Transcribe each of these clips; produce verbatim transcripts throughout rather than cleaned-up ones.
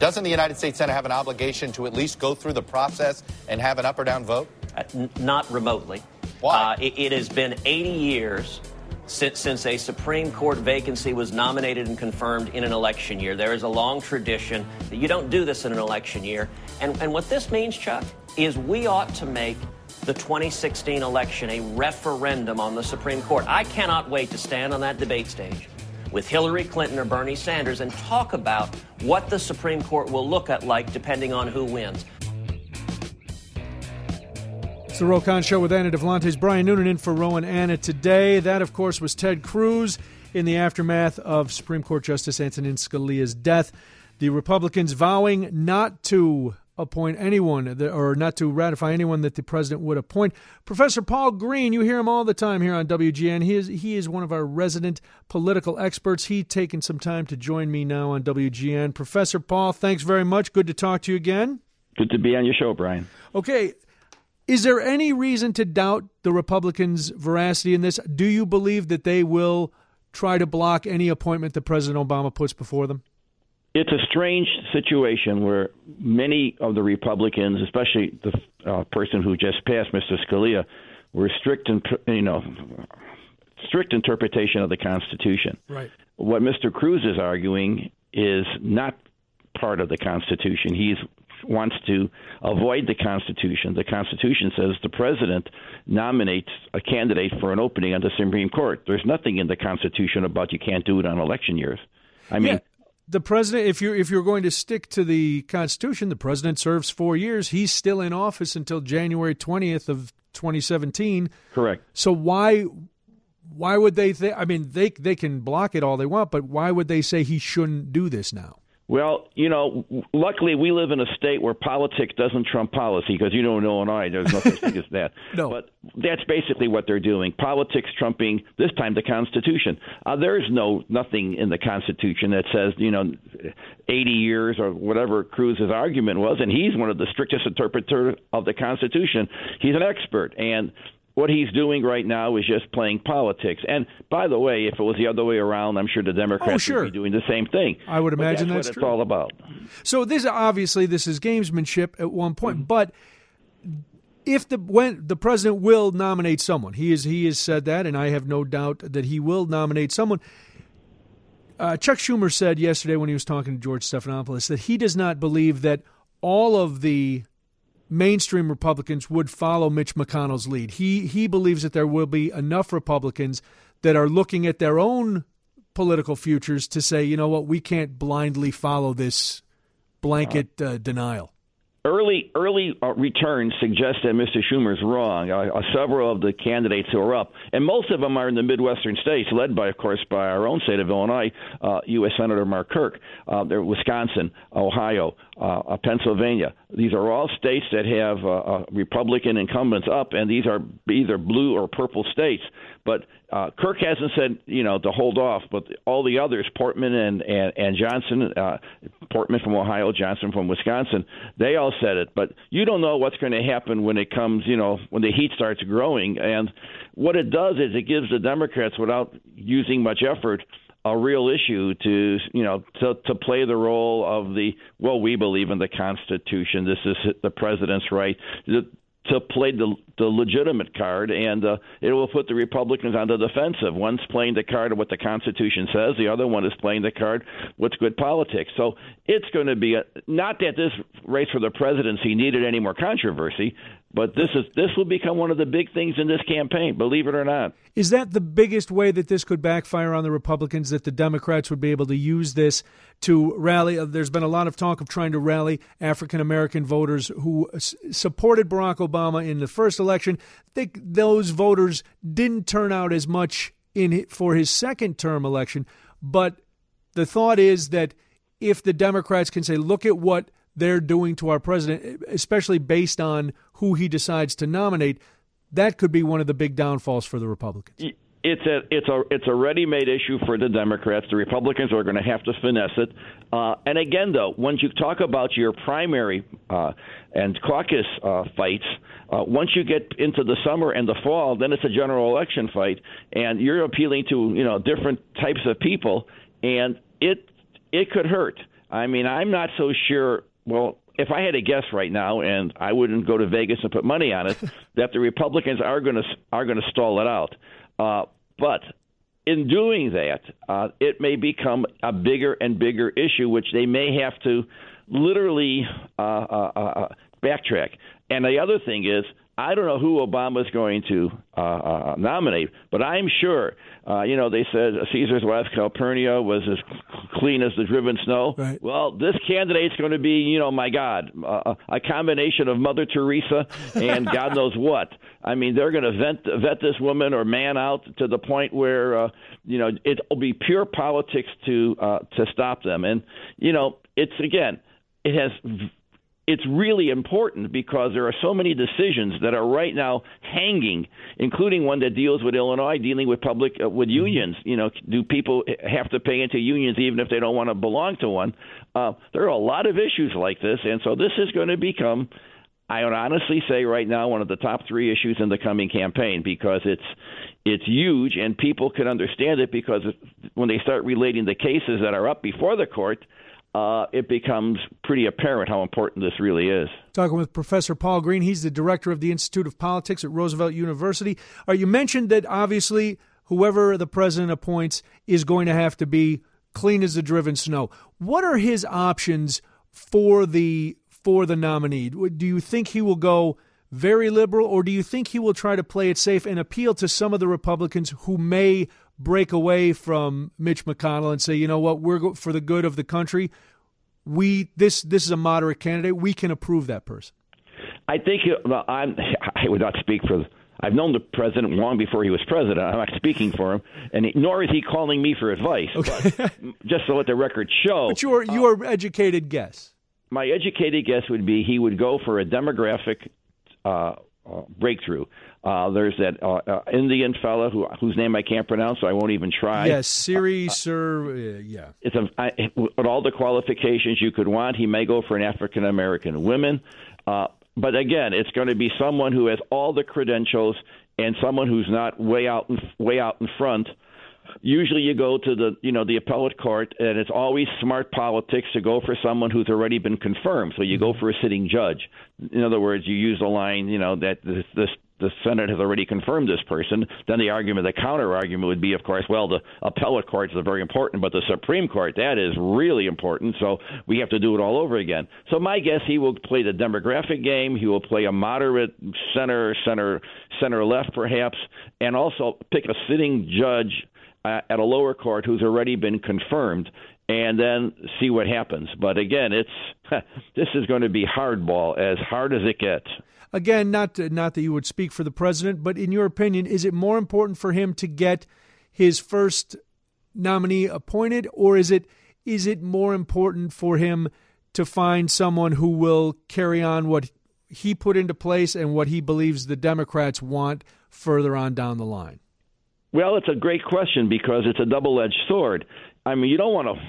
Doesn't the United States Senate have an obligation to at least go through the process and have an up or down vote? Uh, n- not remotely. Why? Uh, it, it has been eighty years since, since a Supreme Court vacancy was nominated and confirmed in an election year. There is a long tradition that you don't do this in an election year. And, and what this means, Chuck, is we ought to make the twenty sixteen election a referendum on the Supreme Court. I cannot wait to stand on that debate stage with Hillary Clinton or Bernie Sanders and talk about what the Supreme Court will look at like depending on who wins. It's the Roe Conn Show with Anna Devlantes. Brian Noonan in for Roe and Anna today. That, of course, was Ted Cruz in the aftermath of Supreme Court Justice Antonin Scalia's death. The Republicans vowing not to appoint anyone or not to ratify anyone that the president would appoint. Professor Paul Green, you hear him all the time here on W G N. He is, he is one of our resident political experts. He's taken some time to join me now on W G N. Professor Paul, thanks very much. Good to talk to you again. Good to be on your show, Brian. Okay. Is there any reason to doubt the Republicans' veracity in this? Do you believe that they will try to block any appointment that President Obama puts before them? It's a strange situation where many of the Republicans, especially the uh, person who just passed, Mister Scalia, were strict, in, you know, strict interpretation of the Constitution. Right. What Mister Cruz is arguing is not part of the Constitution. He's wants to avoid the Constitution. The Constitution says the president nominates a candidate for an opening on the Supreme Court. There's nothing in the Constitution about you can't do it on election years. I mean, yeah, the president, if you're, if you're going to stick to the Constitution, the president serves four years. He's still in office until January twentieth of twenty seventeen. Correct. So why why would they think, I mean, they they can block it all they want, but why would they say he shouldn't do this now? Well, you know, luckily we live in a state where politics doesn't trump policy because, you know, in Illinois there's no such thing as that. No. But that's basically what they're doing. Politics trumping, this time, the Constitution. Uh, there's no nothing in the Constitution that says, you know, eighty years or whatever Cruz's argument was, and he's one of the strictest interpreters of the Constitution. He's an expert, and what he's doing right now is just playing politics. And by the way, if it was the other way around, I'm sure the Democrats oh, sure. would be doing the same thing. I would imagine but that's, that's what true. it's all about. So this obviously this is gamesmanship at one point, mm-hmm. but if the when the president will nominate someone, he is he has said that, and I have no doubt that he will nominate someone. Uh, Chuck Schumer said yesterday when he was talking to George Stephanopoulos that he does not believe that all of the mainstream Republicans would follow Mitch McConnell's lead. He he believes that there will be enough Republicans that are looking at their own political futures to say, you know what, we can't blindly follow this blanket uh, denial. Early early uh, returns suggest that Mister Schumer's wrong. Uh, uh, several of the candidates who are up, and most of them are in the Midwestern states, led by, of course, by our own state of Illinois, uh, U S Senator Mark Kirk. Uh, they're Wisconsin, Ohio, uh, uh, Pennsylvania. These are all states that have uh, uh, Republican incumbents up, and these are either blue or purple states. But uh, Kirk hasn't said, you know, to hold off, but all the others, Portman and, and, and Johnson, uh, Portman from Ohio, Johnson from Wisconsin, they all said it. But you don't know what's going to happen when it comes, you know, when the heat starts growing. And what it does is it gives the Democrats, without using much effort, a real issue to, you know, to, to play the role of the, well, we believe in the Constitution. This is the president's right. The, to play the, the legitimate card, and uh, it will put the Republicans on the defensive. One's playing the card of what the Constitution says. The other one is playing the card what's good politics. So it's going to be a, not that this race for the presidency needed any more controversy, but this is this will become one of the big things in this campaign, believe it or not. Is that the biggest way that this could backfire on the Republicans, that the Democrats would be able to use this to rally? There's been a lot of talk of trying to rally African-American voters who supported Barack Obama in the first election. I think those voters didn't turn out as much in for his second term election. But the thought is that if the Democrats can say, look at what they're doing to our president, especially based on who he decides to nominate, that could be one of the big downfalls for the Republicans. It's a it's a it's a ready-made issue for the Democrats. The Republicans are going to have to finesse it. Uh, and again, though, when you talk about your primary uh, and caucus uh, fights, uh, once you get into the summer and the fall, then it's a general election fight, and you're appealing to, you know, different types of people, and it it could hurt. I mean, I'm not so sure. Well, if I had to guess right now, and I wouldn't go to Vegas and put money on it, that the Republicans are going to are going to stall it out. Uh, but in doing that, uh, it may become a bigger and bigger issue, which they may have to literally uh, uh, uh, backtrack. And the other thing is, I don't know who Obama is going to uh, uh, nominate, but I'm sure, uh, you know, they said Caesar's wife Calpurnia was as clean as the driven snow. Right. Well, this candidate's going to be, you know, my God, uh, a combination of Mother Teresa and God knows what. I mean, they're going to vet, vet this woman or man out to the point where, uh, you know, it'll be pure politics to uh, to stop them. And, you know, it's, again, it has it's really important because there are so many decisions that are right now hanging, including one that deals with Illinois, dealing with public uh, with unions. You know, do people have to pay into unions even if they don't want to belong to one? Uh, there are a lot of issues like this, and so this is going to become, I would honestly say right now, one of the top three issues in the coming campaign because it's it's huge, and people can understand it because when they start relating the cases that are up before the court, Uh, it becomes pretty apparent how important this really is. Talking with Professor Paul Green. He's the director of the Institute of Politics at Roosevelt University. Uh, you mentioned that obviously whoever the president appoints is going to have to be clean as the driven snow. What are his options for the for the nominee? Do you think he will go very liberal, or do you think he will try to play it safe and appeal to some of the Republicans who may break away from Mitch McConnell and say, you know what, we're go- for the good of the country. We this this is a moderate candidate. We can approve that person. I think well, I'm, I would not speak for. I've known the president long before he was president. I'm not speaking for him, and he, nor is he calling me for advice. Okay. But just to let the record show. But your your uh, educated guess. My educated guess would be he would go for a demographic uh, uh, breakthrough. Uh, there's that uh, uh, Indian fella who, whose name I can't pronounce, so I won't even try. Yes, Siri, uh, sir, uh, yeah. It's a, I, with all the qualifications you could want, he may go for an African-American woman. Uh, but again, it's going to be someone who has all the credentials and someone who's not way out in, way out in front. Usually you go to the, you know, the appellate court, and it's always smart politics to go for someone who's already been confirmed. So you go for a sitting judge. In other words, you use the line, you know, that this, this the Senate has already confirmed this person. Then the argument, the counter argument would be, of course, well, the appellate courts are very important, but the Supreme Court, that is really important. So we have to do it all over again. So my guess, he will play the demographic game. He will play a moderate center, center, center left, perhaps, and also pick a sitting judge uh, at a lower court who's already been confirmed, and then see what happens. But again, it's this is going to be hardball, as hard as it gets. Again, not to, not that you would speak for the president, but in your opinion, is it more important for him to get his first nominee appointed, or is it is it more important for him to find someone who will carry on what he put into place and what he believes the Democrats want further on down the line? Well, it's a great question because it's a double-edged sword. I mean, you don't want to.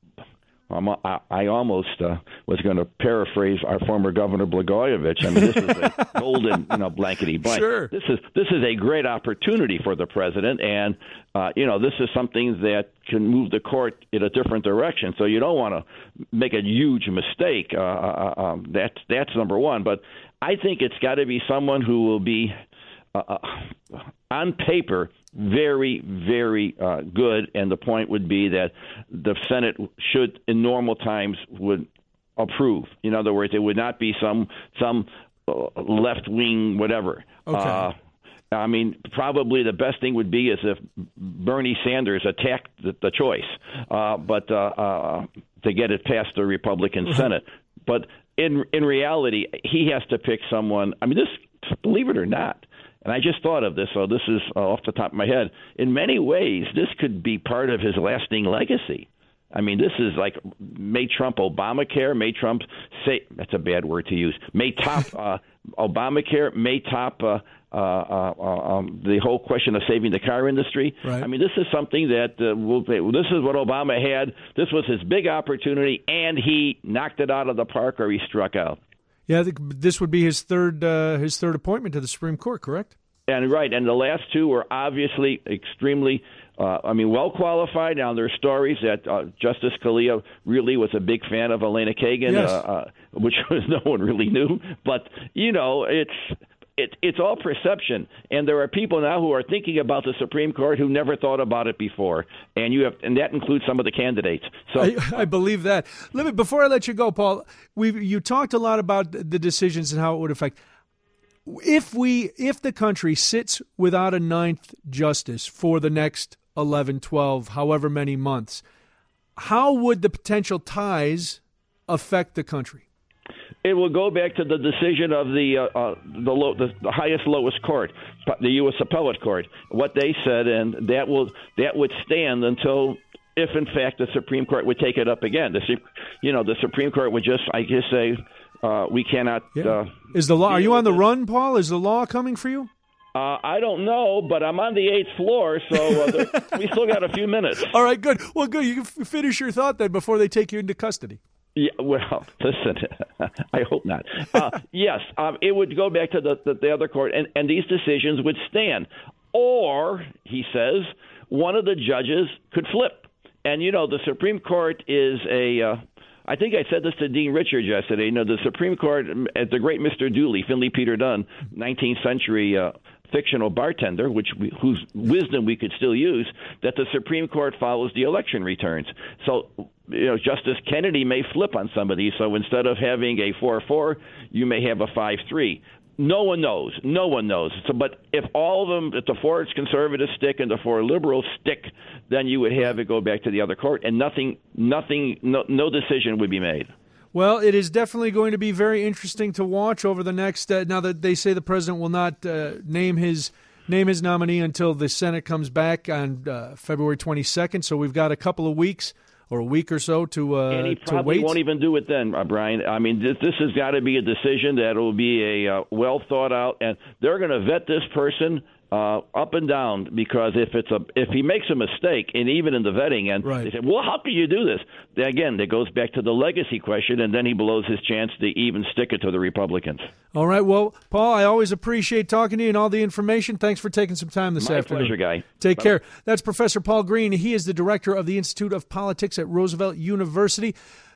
I, I almost uh, was going to paraphrase our former Governor Blagojevich. I mean, this is a golden, you know, blankety blank. Sure. This is this is a great opportunity for the president, and uh, you know, this is something that can move the court in a different direction. So you don't want to make a huge mistake. Uh, uh, um, that's that's number one. But I think it's got to be someone who will be uh, on paper very, very uh, good, and the point would be that the Senate should, in normal times, would approve. In other words, it would not be some some uh, left-wing whatever. Okay. Uh, I mean, probably the best thing would be is if Bernie Sanders attacked the, the choice, uh, but uh, uh, to get it past the Republican Senate. But in in reality, he has to pick someone. I mean, this, believe it or not. And I just thought of this, so this is uh, off the top of my head. In many ways, this could be part of his lasting legacy. I mean, this is like, may Trump Obamacare, may Trump say, that's a bad word to use, may top uh, Obamacare, may top uh, uh, uh, um, the whole question of saving the car industry. Right. I mean, this is something that, uh, will, this is what Obama had. This was his big opportunity, and he knocked it out of the park, or he struck out. Yeah, I think this would be his third uh, his third appointment to the Supreme Court, correct? And right, and the last two were obviously extremely Uh, I mean, well qualified. Now, there are stories that uh, Justice Scalia really was a big fan of Elena Kagan, yes. uh, uh, which no one really knew. But, you know, it's it, it's all perception. And there are people now who are thinking about the Supreme Court who never thought about it before. And you have, and that includes some of the candidates. So I, I believe that. Let me, before I let you go, Paul, we you talked a lot about the decisions and how it would affect. If we, if the country sits without a ninth justice for the next eleven, twelve, however many months, how would the potential ties affect the country? It will go back to the decision of the uh, uh, the, low, the the highest lowest court, the U S Appellate Court, what they said, and that will that would stand until, if in fact the Supreme Court would take it up again. The you know the Supreme Court would just, I guess, say uh, we cannot. Yeah. Uh, Is the law? Are you on the run, Paul? Is the law coming for you? Uh, I don't know, but I'm on the eighth floor, so uh, there, we still got a few minutes. All right, good. Well, good. You can f- finish your thought then before they take you into custody. Yeah, well, listen, I hope not. Uh, yes, um, it would go back to the, the, the other court, and, and these decisions would stand. Or, he says, one of the judges could flip. And, you know, the Supreme Court is a... Uh, I think I said this to Dean Richards yesterday. You know, the Supreme Court, the great Mister Dooley, Finley Peter Dunne, nineteenth century uh, fictional bartender, which we, whose wisdom we could still use, that the Supreme Court follows the election returns. So, you know, Justice Kennedy may flip on some of these. So instead of having a four four, you may have a five three. No one knows. No one knows. So, but if all of them, if the four conservatives stick and the four liberals stick, then you would have it go back to the other court, and nothing, nothing, no, no decision would be made. Well, it is definitely going to be very interesting to watch over the next. Uh, now that they say the president will not uh, name his name his nominee until the Senate comes back on uh, February twenty-second, so we've got a couple of weeks. Or a week or so to uh, and he to probably wait. won't even do it then, uh, Brian. I mean, this, this has got to be a decision that will be a uh, well thought out, and they're going to vet this person uh, up and down, because if it's a if he makes a mistake, and even in the vetting, and right. they say, well, how can you do this? Then again, it goes back to the legacy question, and then he blows his chance to even stick it to the Republicans. All right. Well, Paul, I always appreciate talking to you and all the information. Thanks for taking some time this My afternoon. pleasure, Guy. Take Bye. care. That's Professor Paul Green. He is the director of the Institute of Politics at Roosevelt University.